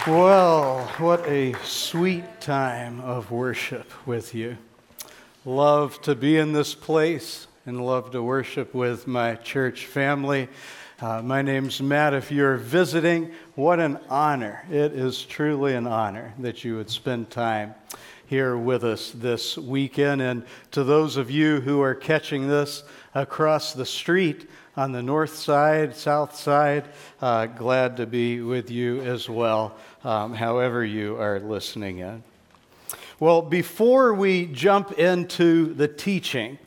Well, what a sweet time of worship with you. Love to be in this place and love to worship with my church family. My name's Matt. If you're visiting, what an honor. It is truly an honor that you would spend time here with us this weekend. And to those of you who are catching this across the street on the north side, south side, glad to be with you as well, however you are listening in. Well, before we jump into the teaching,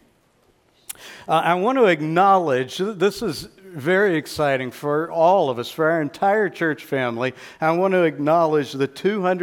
I want to acknowledge this is very exciting for all of us, for our entire church family. I want to acknowledge the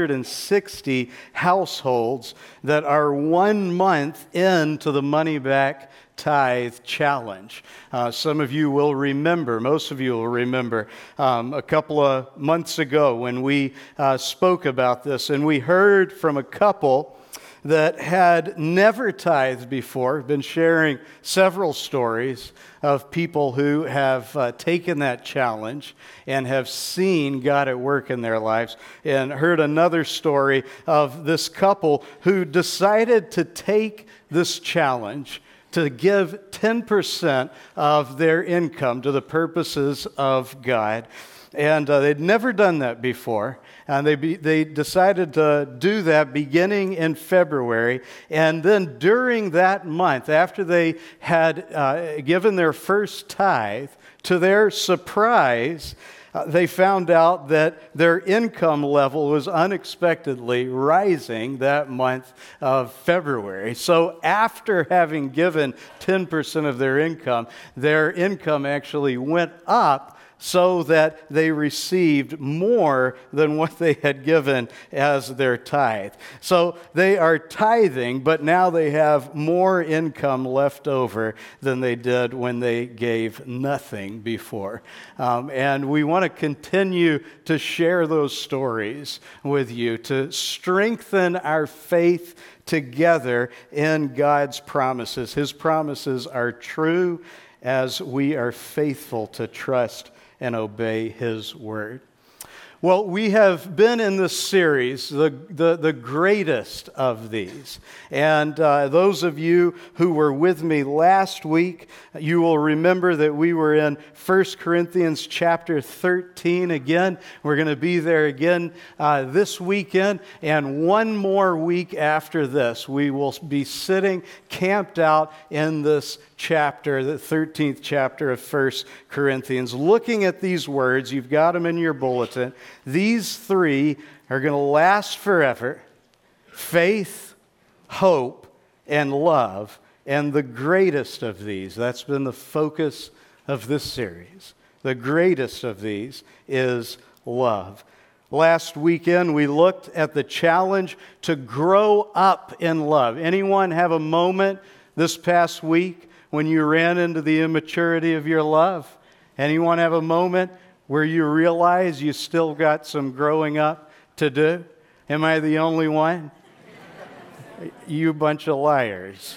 260 households that are 1 month into the Money Back Tithe Challenge. Some of you will remember, most of you will remember, a couple of months ago when we spoke about this, and we heard from a couple that had never tithed before, been sharing several stories of people who have taken that challenge and have seen God at work in their lives, and heard another story of this couple who decided to take this challenge to give 10% of their income to the purposes of God. And they'd never done that before. And they decided to do that beginning in February. And then during that month, after they had given their first tithe, to their surprise, they found out that their income level was unexpectedly rising that month of February. So after having given 10% of their income actually went up, so that they received more than what they had given as their tithe. So they are tithing, but now they have more income left over than they did when they gave nothing before. And we want to continue to share those stories with you to strengthen our faith together in God's promises. His promises are true as we are faithful to trust and obey His word. Well, we have been in this series, the greatest of these. And those of you who were with me last week, you will remember that we were in 1 Corinthians chapter 13 again. We're going to be there again this weekend. And one more week after this, we will be sitting camped out in this chapter, the 13th chapter of 1 Corinthians, looking at these words. You've got them in your bulletin. These three are going to last forever: faith, hope, and love. And the greatest of these, that's been the focus of this series, the greatest of these is love. Last weekend, we looked at the challenge to grow up in love. Anyone have a moment this past week when you ran into the immaturity of your love? Anyone have a moment where you realize you still got some growing up to do? Am I the only one? You bunch of liars.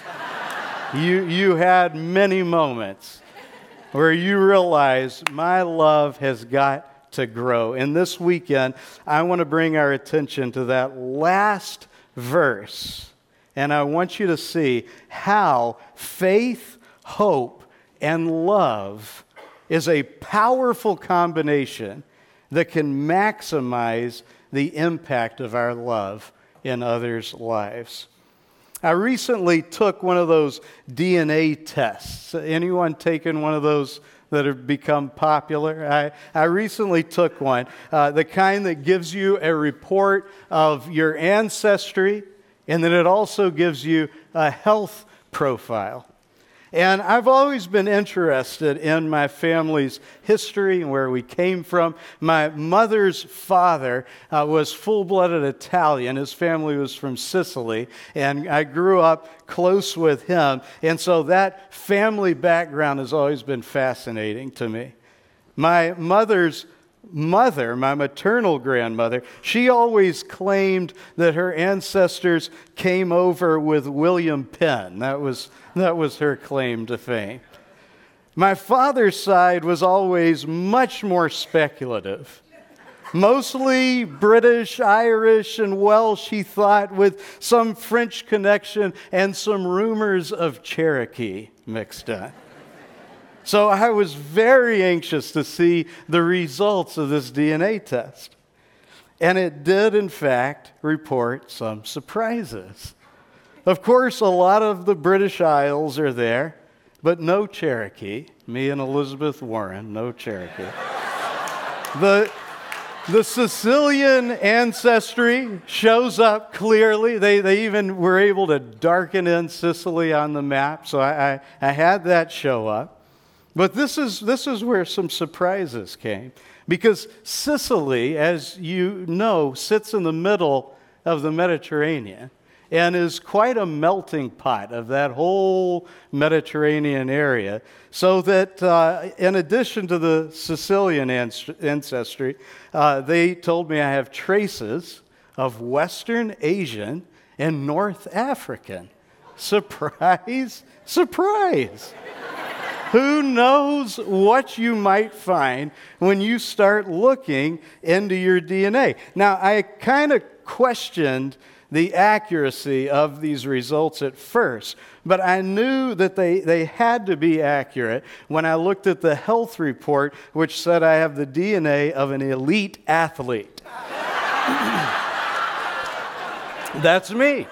You had many moments where you realize my love has got to grow. And this weekend, I want to bring our attention to that last verse. And I want you to see how faith, hope, and love is a powerful combination that can maximize the impact of our love in others' lives. I recently took one of those DNA tests. Anyone taken one of those that have become popular? I recently took one, the kind that gives you a report of your ancestry, and then it also gives you a health profile. And I've always been interested in my family's history and where we came from. My mother's father was full-blooded Italian. His family was from Sicily, and I grew up close with him. And so that family background has always been fascinating to me. My mother's mother, my maternal grandmother, she always claimed that her ancestors came over with William Penn. That was her claim to fame. My father's side was always much more speculative. Mostly British, Irish, and Welsh, he thought, with some French connection and some rumors of Cherokee mixed in. So I was very anxious to see the results of this DNA test. And it did, in fact, report some surprises. Of course, a lot of the British Isles are there, but no Cherokee. Me and Elizabeth Warren, no Cherokee. The Sicilian ancestry shows up clearly. They even were able to darken in Sicily on the map, so I had that show up. But this is where some surprises came, because Sicily, as you know, sits in the middle of the Mediterranean and is quite a melting pot of that whole Mediterranean area, so that in addition to the Sicilian ancestry, they told me I have traces of Western Asian and North African. Surprise, surprise. Who knows what you might find when you start looking into your DNA? Now, I kind of questioned the accuracy of these results at first, but I knew that they had to be accurate when I looked at the health report, which said I have the DNA of an elite athlete. That's me.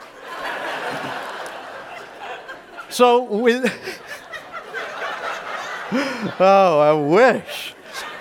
So with... Oh, I wish.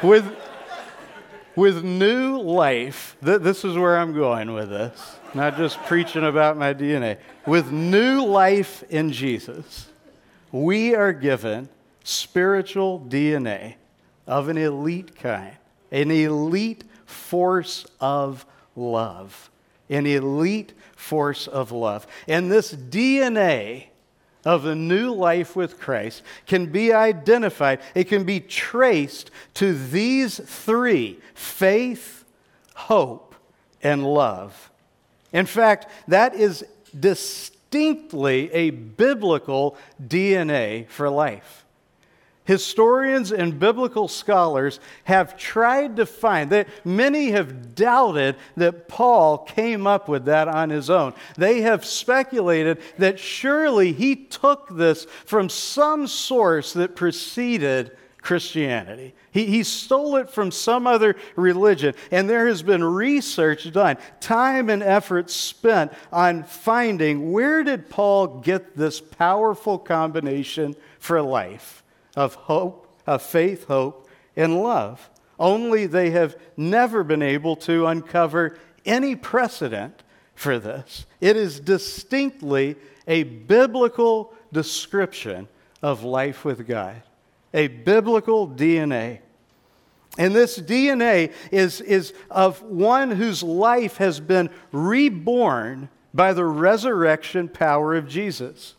With new life, this is where I'm going with this. Not just preaching about my DNA. With new life in Jesus, we are given spiritual DNA of an elite kind, an elite force of love, an elite force of love. And this DNA of the new life with Christ can be identified, it can be traced to these three: faith, hope, and love. In fact, that is distinctly a biblical DNA for life. Historians and biblical scholars have tried to find that many have doubted that Paul came up with that on his own. They have speculated that surely he took this from some source that preceded Christianity. He stole it from some other religion, and there has been research done, time and effort spent on finding where did Paul get this powerful combination for life of hope, of faith, hope, and love. Only they have never been able to uncover any precedent for this. It is distinctly a biblical description of life with God, a biblical DNA. And this DNA is of one whose life has been reborn by the resurrection power of Jesus.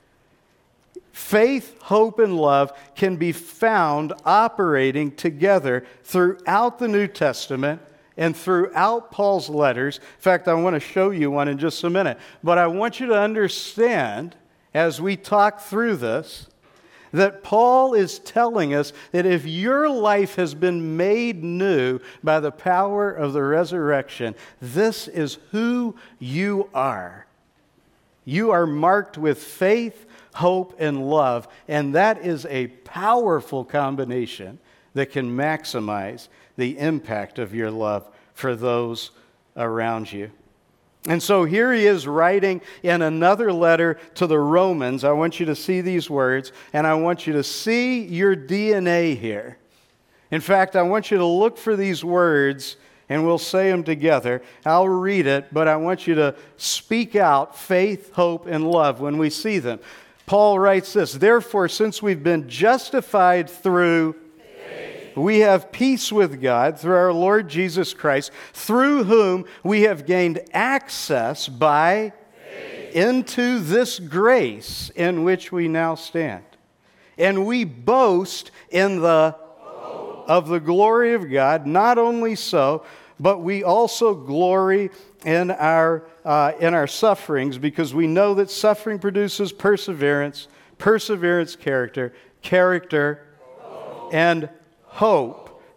Faith, hope, and love can be found operating together throughout the New Testament and throughout Paul's letters. In fact, I want to show you one in just a minute. But I want you to understand, as we talk through this, that Paul is telling us that if your life has been made new by the power of the resurrection, this is who you are. You are marked with faith, hope, and love, and that is a powerful combination that can maximize the impact of your love for those around you. And so here he is writing in another letter to the Romans. I want you to see these words, and I want you to see your DNA here. In fact, I want you to look for these words, and we'll say them together. I'll read it, but I want you to speak out faith, hope, and love when we see them. Paul writes this: "Therefore, since we've been justified through faith, we have peace with God through our Lord Jesus Christ, through whom we have gained access by faith into this grace in which we now stand. And we boast in the hope of the glory of God. Not only so, but we also glory in our sufferings, because we know that suffering produces perseverance, perseverance character, character hope, and hope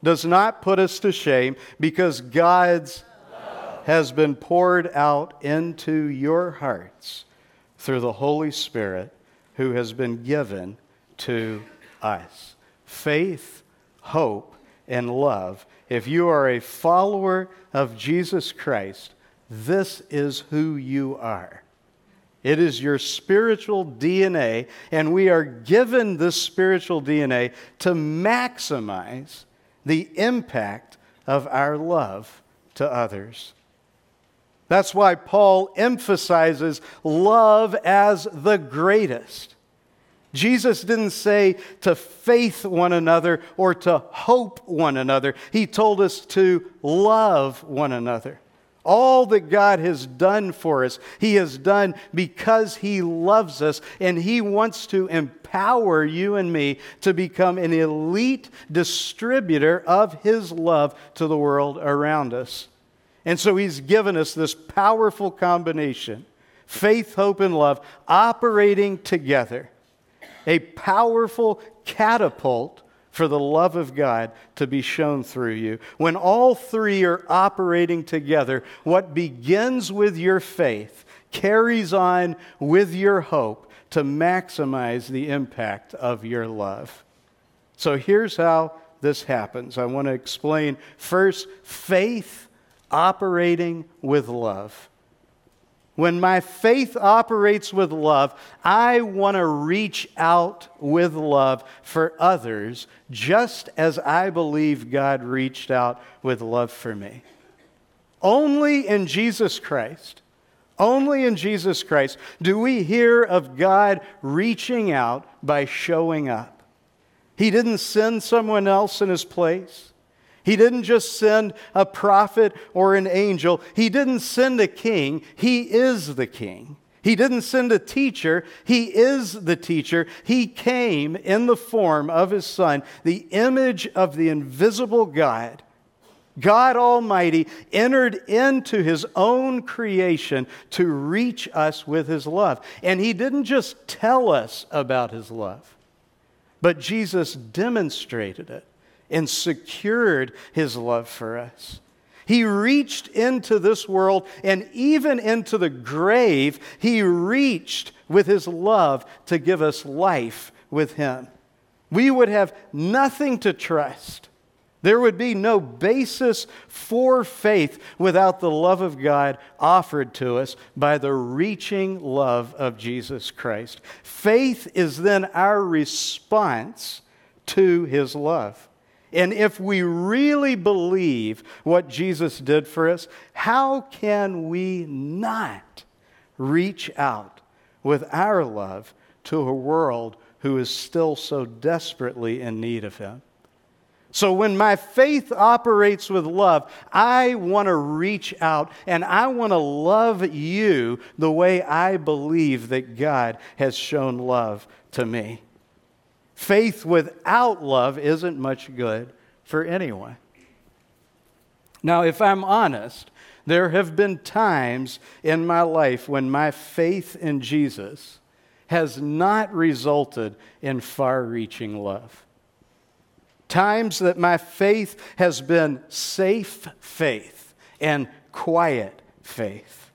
does not put us to shame, because God's love has been poured out into your hearts through the Holy Spirit who has been given to us. Faith, hope, and love. If you are a follower of Jesus Christ, this is who you are. It is your spiritual DNA, and we are given this spiritual DNA to maximize the impact of our love to others. That's why Paul emphasizes love as the greatest. Jesus didn't say to faith one another or to hope one another. He told us to love one another. All that God has done for us, He has done because He loves us, and He wants to empower you and me to become an elite distributor of His love to the world around us. And so He's given us this powerful combination, faith, hope, and love, operating together. A powerful catapult for the love of God to be shown through you. When all three are operating together, what begins with your faith carries on with your hope to maximize the impact of your love. So here's how this happens. I want to explain first, faith operating with love. When my faith operates with love, I want to reach out with love for others, just as I believe God reached out with love for me. Only in Jesus Christ do we hear of God reaching out by showing up. He didn't send someone else in His place. He didn't just send a prophet or an angel. He didn't send a king. He is the king. He didn't send a teacher. He is the teacher. He came in the form of His Son, the image of the invisible God. God Almighty entered into His own creation to reach us with His love. And He didn't just tell us about His love, but Jesus demonstrated it and secured His love for us. He reached into this world, and even into the grave, He reached with His love to give us life with Him. We would have nothing to trust. There would be no basis for faith without the love of God offered to us by the reaching love of Jesus Christ. Faith is then our response to His love. And if we really believe what Jesus did for us, how can we not reach out with our love to a world who is still so desperately in need of Him? So when my faith operates with love, I want to reach out and I want to love you the way I believe that God has shown love to me. Faith without love isn't much good for anyone. Now, if I'm honest, there have been times in my life when my faith in Jesus has not resulted in far-reaching love. Times that my faith has been safe faith and quiet faith.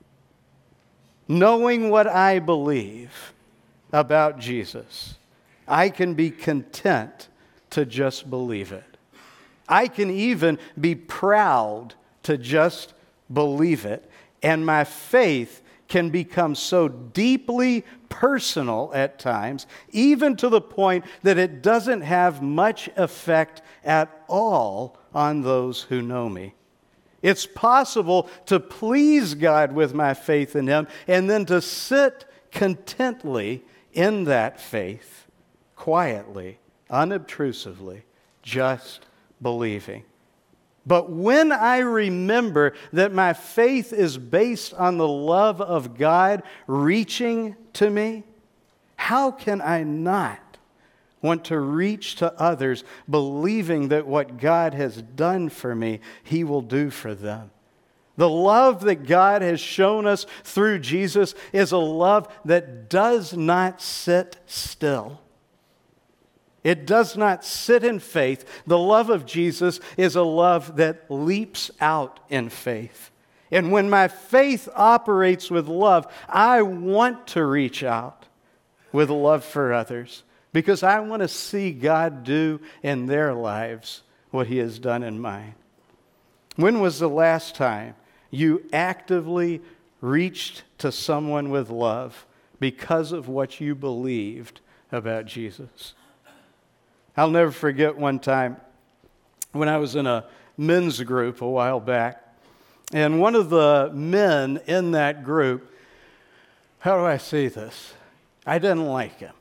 Knowing what I believe about Jesus, I can be content to just believe it. I can even be proud to just believe it. And my faith can become so deeply personal at times, even to the point that it doesn't have much effect at all on those who know me. It's possible to please God with my faith in Him and then to sit contently in that faith, quietly, unobtrusively, just believing. But when I remember that my faith is based on the love of God reaching to me, how can I not want to reach to others believing that what God has done for me, He will do for them? The love that God has shown us through Jesus is a love that does not sit still. It does not sit in faith. The love of Jesus is a love that leaps out in faith. And when my faith operates with love, I want to reach out with love for others because I want to see God do in their lives what He has done in mine. When was the last time you actively reached to someone with love because of what you believed about Jesus? I'll never forget one time when I was in a men's group a while back, and one of the men in that group, how do I say this? I didn't like him.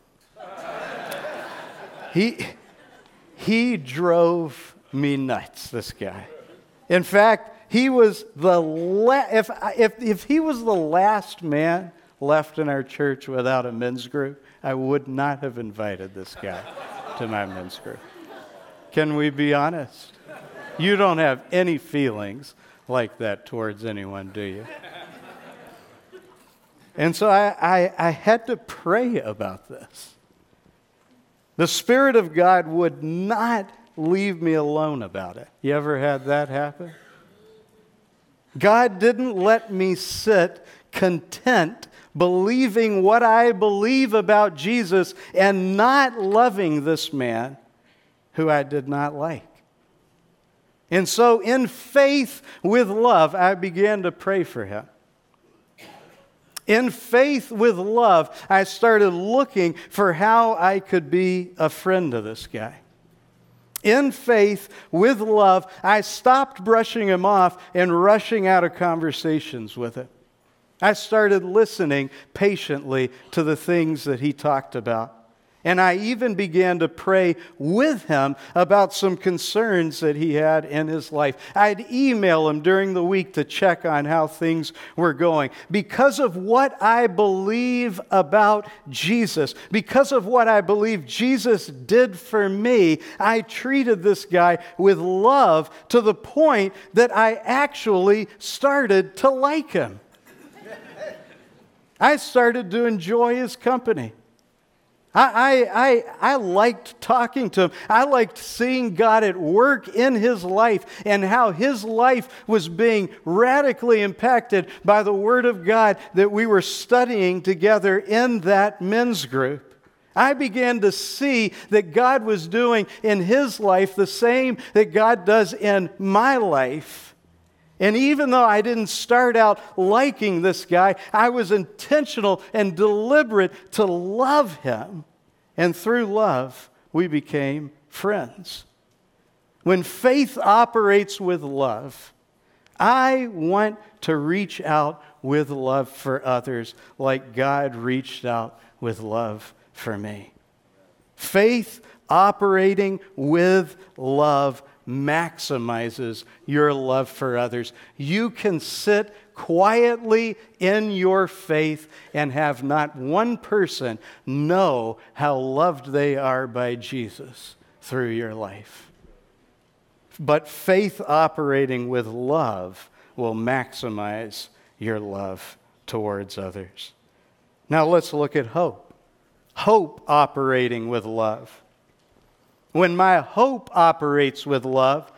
He drove me nuts, this guy. In fact, he was if he was the last man left in our church without a men's group, I would not have invited this guy to my men's group. Can we be honest? You don't have any feelings like that towards anyone, do you? And so I had to pray about this. The Spirit of God would not leave me alone about it. You ever had that happen? God didn't let me sit content believing what I believe about Jesus and not loving this man who I did not like. And so in faith with love, I began to pray for him. In faith with love, I started looking for how I could be a friend to this guy. In faith with love, I stopped brushing him off and rushing out of conversations with him. I started listening patiently to the things that he talked about. And I even began to pray with him about some concerns that he had in his life. I'd email him during the week to check on how things were going. Because of what I believe about Jesus, because of what I believe Jesus did for me, I treated this guy with love to the point that I actually started to like him. I started to enjoy his company. I liked talking to him. I liked seeing God at work in his life and how his life was being radically impacted by the Word of God that we were studying together in that men's group. I began to see that God was doing in his life the same that God does in my life. And even though I didn't start out liking this guy, I was intentional and deliberate to love him. And through love, we became friends. When faith operates with love, I want to reach out with love for others like God reached out with love for me. Faith operating with love maximizes your love for others. You can sit quietly in your faith and have not one person know how loved they are by Jesus through your life. But faith operating with love will maximize your love towards others. Now let's look at hope. Hope operating with love. When my hope operates with love,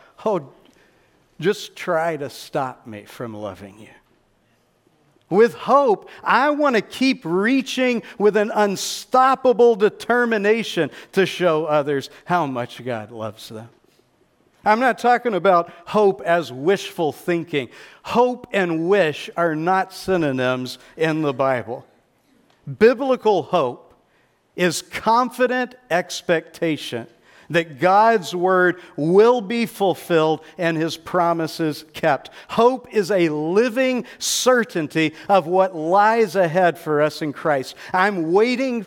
just try to stop me from loving you. With hope, I want to keep reaching with an unstoppable determination to show others how much God loves them. I'm not talking about hope as wishful thinking. Hope and wish are not synonyms in the Bible. Biblical hope is confident expectation that God's word will be fulfilled and his promises kept. Hope is a living certainty of what lies ahead for us in Christ. I'm waiting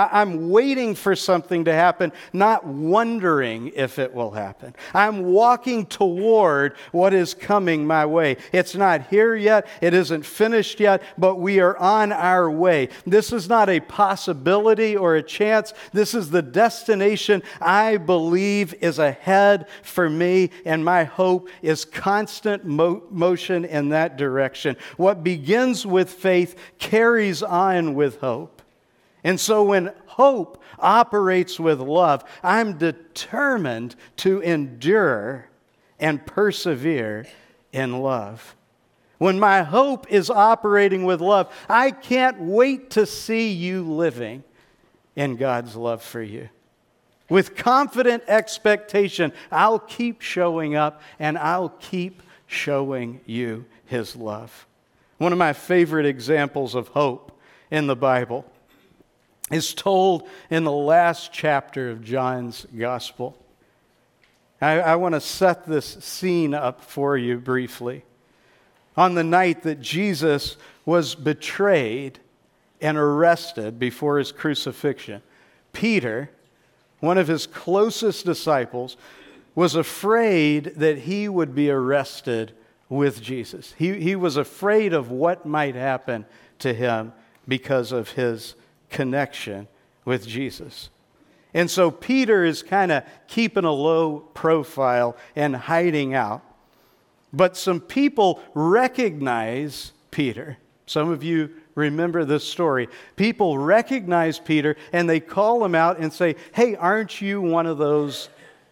for something to happen, not wondering if it will happen. I'm walking toward what is coming my way. It's not here yet, it isn't finished yet, but we are on our way. This is not a possibility or a chance. This is the destination I believe is ahead for me, and my hope is constant motion in that direction. What begins with faith carries on with hope. And so when hope operates with love, I'm determined to endure and persevere in love. When my hope is operating with love, I can't wait to see you living in God's love for you. With confident expectation, I'll keep showing up and I'll keep showing you His love. One of my favorite examples of hope in the Bible is told in the last chapter of John's Gospel. I want to set this scene up for you briefly. On the night that Jesus was betrayed and arrested before His crucifixion, Peter, one of His closest disciples, was afraid that he would be arrested with Jesus. He was afraid of what might happen to him because of his connection with Jesus. And so Peter is kind of keeping a low profile and hiding out. But some people recognize Peter. Some of you remember this story. People recognize Peter and they call him out and say, "Hey, aren't you one of those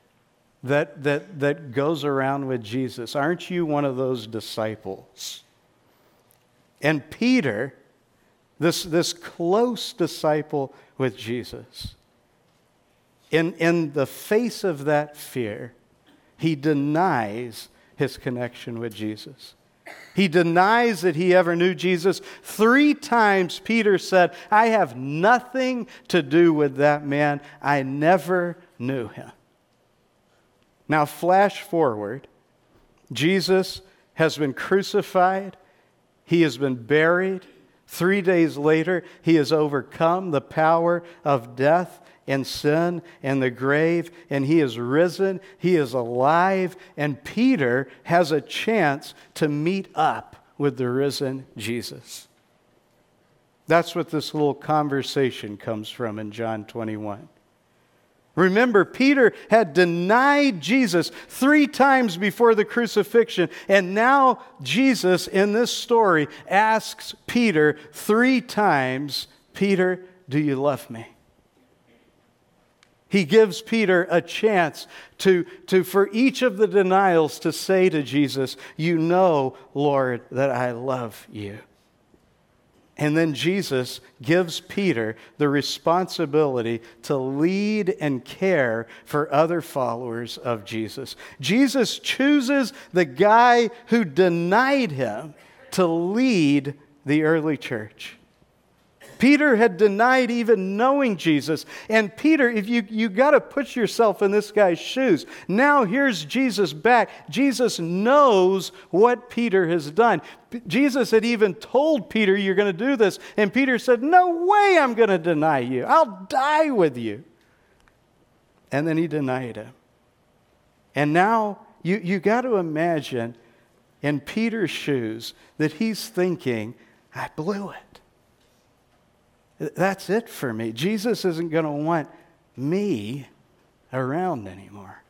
that goes around with Jesus? Aren't you one of those disciples?" And Peter, this close disciple with Jesus, in the face of that fear, he denies his connection with Jesus. He denies that he ever knew Jesus. 3 times Peter said, "I have nothing to do with that man. I never knew him." Now flash forward. Jesus has been crucified. He has been buried. 3 days later, He has overcome the power of death and sin and the grave, and He is risen, He is alive, and Peter has a chance to meet up with the risen Jesus. That's what this little conversation comes from in John 21. Remember, Peter had denied Jesus 3 times before the crucifixion, and now Jesus in this story asks Peter 3 times, "Peter, do you love me?" He gives Peter a chance to for each of the denials to say to Jesus, "You know, Lord, that I love you." And then Jesus gives Peter the responsibility to lead and care for other followers of Jesus. Jesus chooses the guy who denied Him to lead the early church. Peter had denied even knowing Jesus. And Peter, if you got to put yourself in this guy's shoes. Now here's Jesus back. Jesus knows what Peter has done. Jesus had even told Peter, "You're going to do this." And Peter said, "No way I'm going to deny you. I'll die with you." And then he denied Him. And now you got to imagine in Peter's shoes that he's thinking, "I blew it. That's it for me. Jesus isn't going to want me around anymore."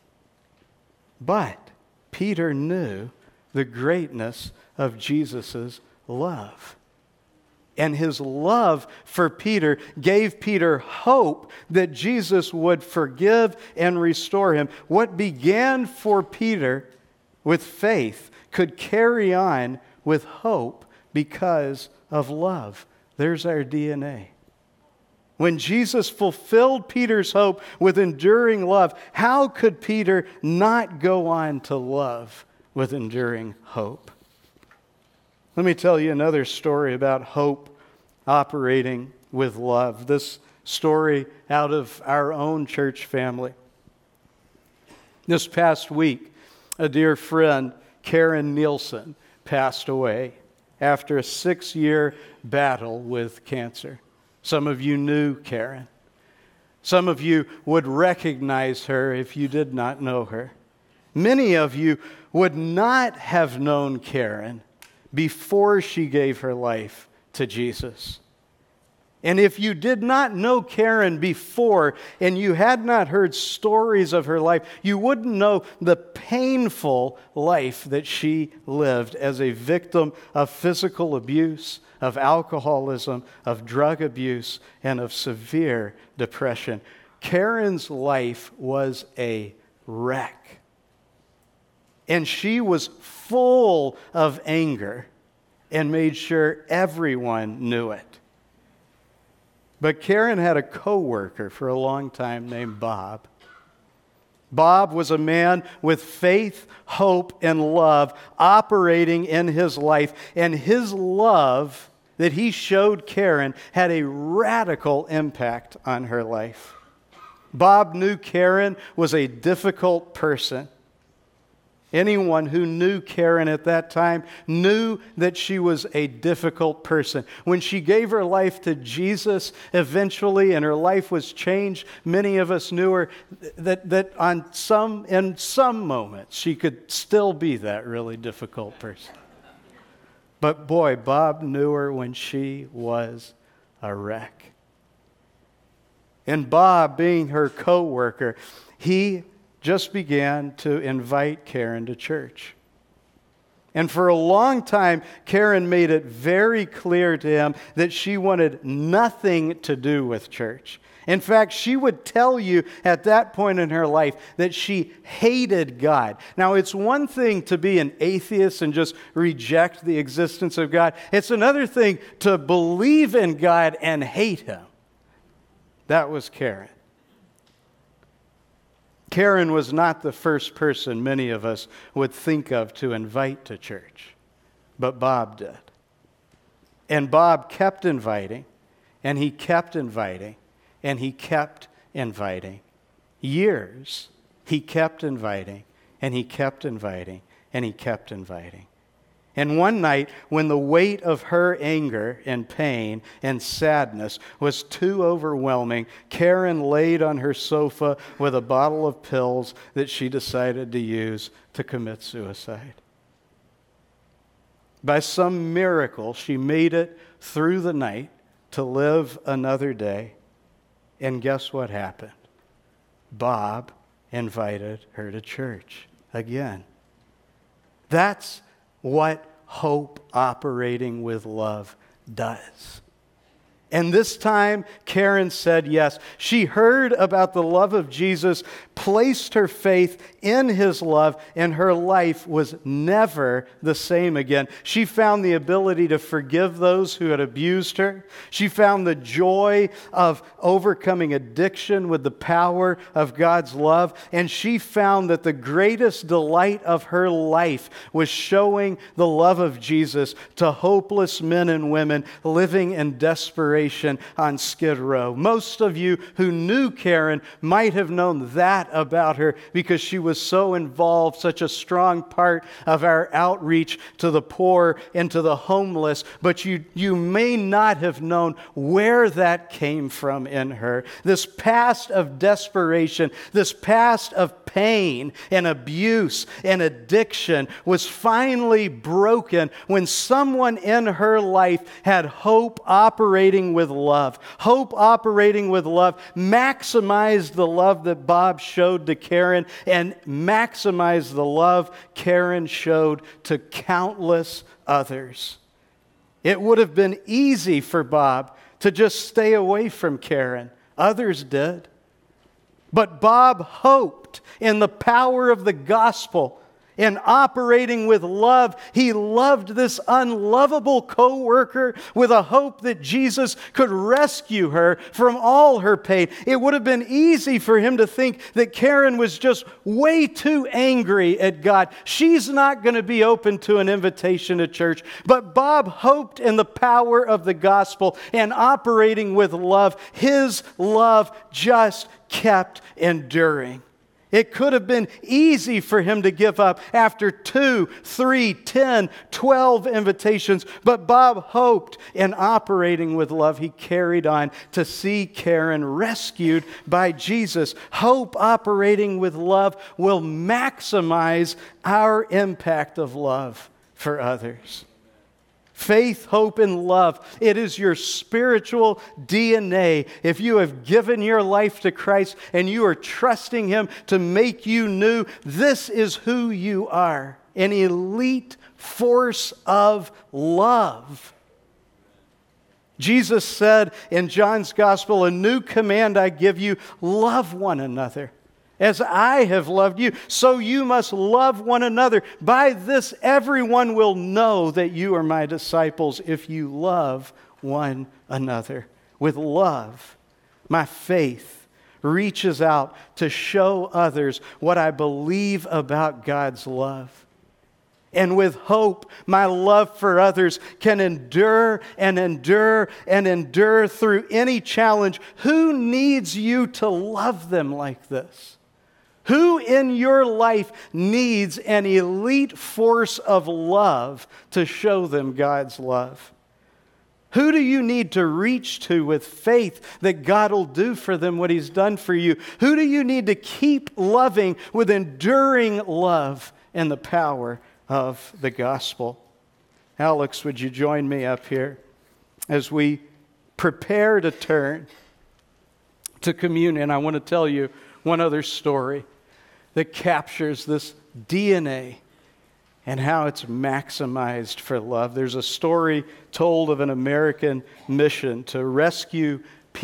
But Peter knew the greatness of Jesus' love. And His love for Peter gave Peter hope that Jesus would forgive and restore him. What began for Peter with faith could carry on with hope because of love. There's our DNA. When Jesus fulfilled Peter's hope with enduring love, how could Peter not go on to love with enduring hope? Let me tell you another story about hope operating with love. This story out of our own church family. This past week, a dear friend, Karen Nielsen, passed away after a 6-year battle with cancer. Some of you knew Karen. Some of you would recognize her if you did not know her. Many of you would not have known Karen before she gave her life to Jesus. And if you did not know Karen before and you had not heard stories of her life, you wouldn't know the painful life that she lived as a victim of physical abuse, of alcoholism, of drug abuse, and of severe depression. Karen's life was a wreck. And she was full of anger and made sure everyone knew it. But Karen had a coworker for a long time named Bob. Bob was a man with faith, hope, and love operating in his life. And his love that he showed Karen had a radical impact on her life. Bob knew Karen was a difficult person. Anyone who knew Karen at that time knew that she was a difficult person. When she gave her life to Jesus eventually and her life was changed, many of us knew her that in some moments she could still be that really difficult person. But boy, Bob knew her when she was a wreck. And Bob, being her co-worker, he just began to invite Karen to church. And for a long time, Karen made it very clear to him that she wanted nothing to do with church. In fact, she would tell you at that point in her life that she hated God. Now, it's one thing to be an atheist and just reject the existence of God. It's another thing to believe in God and hate Him. That was Karen. Karen was not the first person many of us would think of to invite to church, but Bob did. And Bob kept inviting, and he kept inviting, and he kept inviting. Years, he kept inviting, and he kept inviting, and he kept inviting. And one night, when the weight of her anger and pain and sadness was too overwhelming, Karen laid on her sofa with a bottle of pills that she decided to use to commit suicide. By some miracle, she made it through the night to live another day. And guess what happened? Bob invited her to church again. That's what hope operating with love does. And this time, Karen said yes. She heard about the love of Jesus, placed her faith in His love, and her life was never the same again. She found the ability to forgive those who had abused her. She found the joy of overcoming addiction with the power of God's love. And she found that the greatest delight of her life was showing the love of Jesus to hopeless men and women living in desperation on Skid Row. Most of you who knew Karen might have known that about her because she was so involved, such a strong part of our outreach to the poor and to the homeless, but you may not have known where that came from in her. This past of desperation, this past of pain and abuse and addiction was finally broken when someone in her life had hope operating with love. Hope operating with love maximized the love that Bob showed to Karen and maximized the love Karen showed to countless others. It would have been easy for Bob to just stay away from Karen. Others did. But Bob hoped in the power of the gospel. In operating with love, he loved this unlovable co-worker with a hope that Jesus could rescue her from all her pain. It would have been easy for him to think that Karen was just way too angry at God. She's not going to be open to an invitation to church. But Bob hoped in the power of the gospel and operating with love. His love just kept enduring. It could have been easy for him to give up after 2, 3, 10, 12 invitations. But Bob hoped in operating with love, he carried on to see Karen rescued by Jesus. Hope operating with love will maximize our impact of love for others. Faith, hope, and love. It is your spiritual DNA. If you have given your life to Christ and you are trusting Him to make you new, this is who you are. An elite force of love. Jesus said in John's Gospel, "A new command I give you, love one another. As I have loved you, so you must love one another. By this everyone will know that you are my disciples if you love one another." With love, my faith reaches out to show others what I believe about God's love. And with hope, my love for others can endure and endure and endure through any challenge. Who needs you to love them like this? Who in your life needs an elite force of love to show them God's love? Who do you need to reach to with faith that God will do for them what He's done for you? Who do you need to keep loving with enduring love and the power of the gospel? Alex, would you join me up here as we prepare to turn to communion? I want to tell you one other story that captures this DNA and how it's maximized for love. There's a story told of an American mission to rescue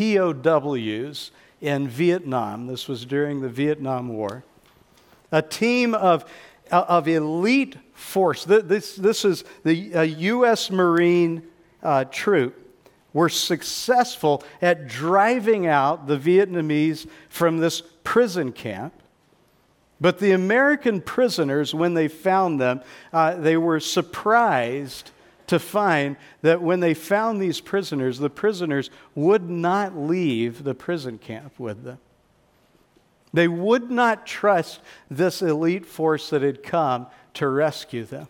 POWs in Vietnam. This was during the Vietnam War. A team of elite force. This is the U.S. Marine troop were successful at driving out the Vietnamese from this prison camp. But the American prisoners, when they found them, they were surprised to find that when they found these prisoners, the prisoners would not leave the prison camp with them. They would not trust this elite force that had come to rescue them.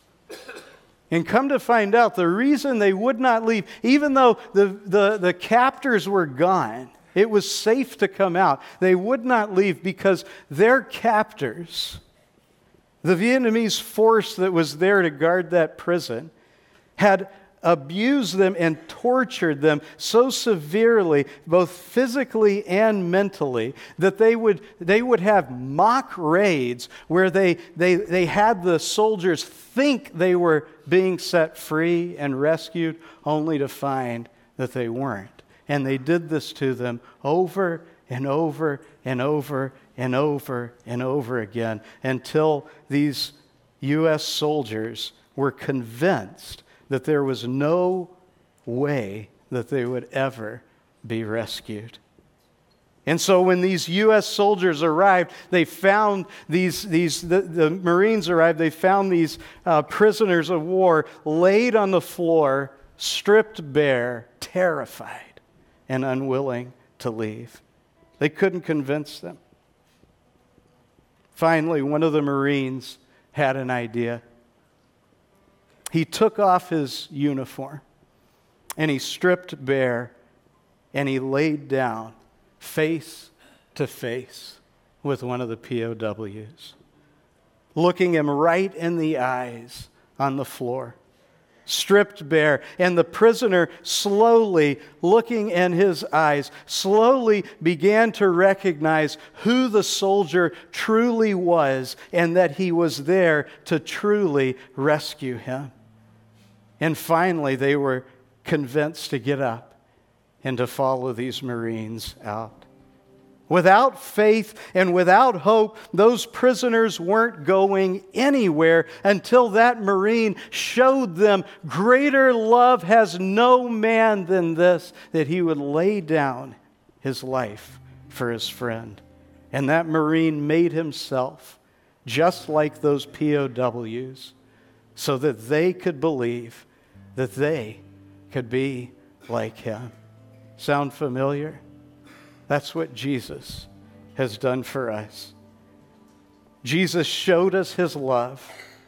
And come to find out, the reason they would not leave, even though the captors were gone, it was safe to come out, they would not leave because their captors, the Vietnamese force that was there to guard that prison, had abused them and tortured them so severely, both physically and mentally, that they would have mock raids where they had the soldiers think they were being set free and rescued, only to find that they weren't. And they did this to them over and over and over and over and over again until these U.S. soldiers were convinced that there was no way that they would ever be rescued. And so when these U.S. soldiers arrived, they found the Marines arrived, they found these prisoners of war laid on the floor, stripped bare, terrified, and unwilling to leave. They couldn't convince them. Finally, one of the Marines had an idea. He took off his uniform and he stripped bare and he laid down face to face with one of the POWs, looking him right in the eyes on the floor, stripped bare. And the prisoner, slowly looking in his eyes, slowly began to recognize who the soldier truly was and that he was there to truly rescue him. And finally, they were convinced to get up and to follow these Marines out. Without faith and without hope, those prisoners weren't going anywhere until that Marine showed them greater love has no man than this, that he would lay down his life for his friend. And that Marine made himself just like those POWs so that they could believe that they could be like him. Sound familiar? That's what Jesus has done for us. Jesus showed us his love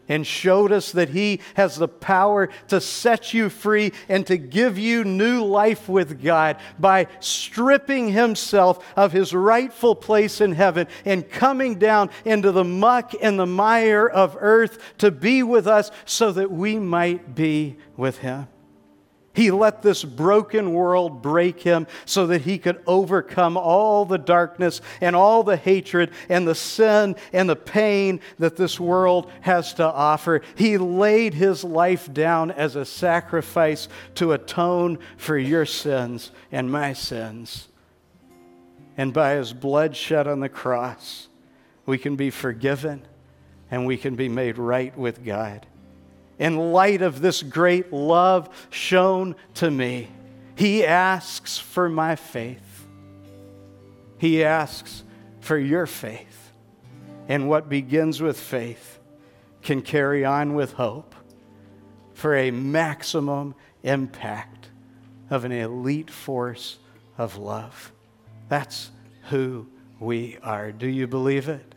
and showed us that He has the power to set you free and to give you new life with God by stripping Himself of His rightful place in heaven and coming down into the muck and the mire of earth to be with us so that we might be with Him. He let this broken world break Him so that He could overcome all the darkness and all the hatred and the sin and the pain that this world has to offer. He laid His life down as a sacrifice to atone for your sins and my sins. And by His blood shed on the cross, we can be forgiven and we can be made right with God. In light of this great love shown to me, He asks for my faith. He asks for your faith. And what begins with faith can carry on with hope for a maximum impact of an elite force of love. That's who we are. Do you believe it?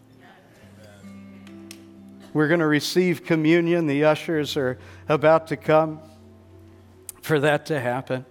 We're going to receive communion. The ushers are about to come for that to happen.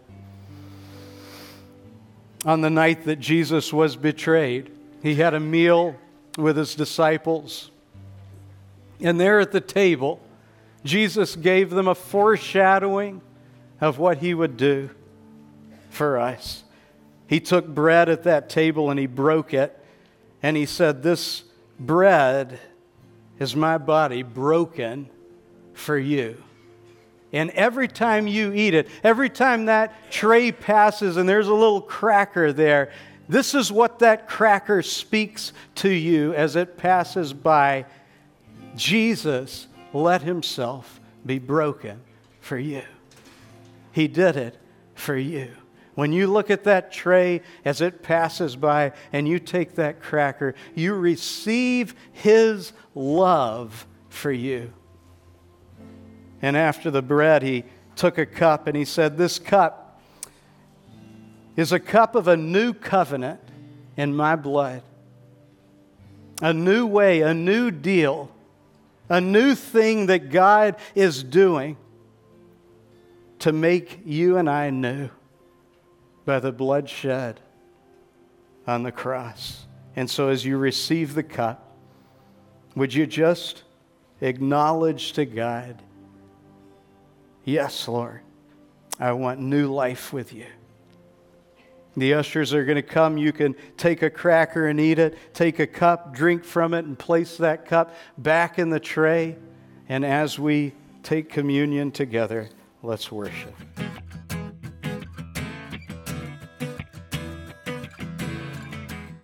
On the night that Jesus was betrayed, He had a meal with His disciples. And there at the table, Jesus gave them a foreshadowing of what He would do for us. He took bread at that table and He broke it. And He said, "This bread is my body broken for you." And every time you eat it, every time that tray passes and there's a little cracker there, this is what that cracker speaks to you as it passes by. Jesus let Himself be broken for you. He did it for you. When you look at that tray as it passes by and you take that cracker, you receive His love for you. And after the bread, He took a cup and He said, "This cup is a cup of a new covenant in my blood. A new way, a new deal, a new thing that God is doing to make you and I new by the blood shed on the cross." And so as you receive the cup, would you just acknowledge to God, "Yes, Lord, I want new life with you." The ushers are going to come. You can take a cracker and eat it. Take a cup, drink from it, and place that cup back in the tray. And as we take communion together, let's worship.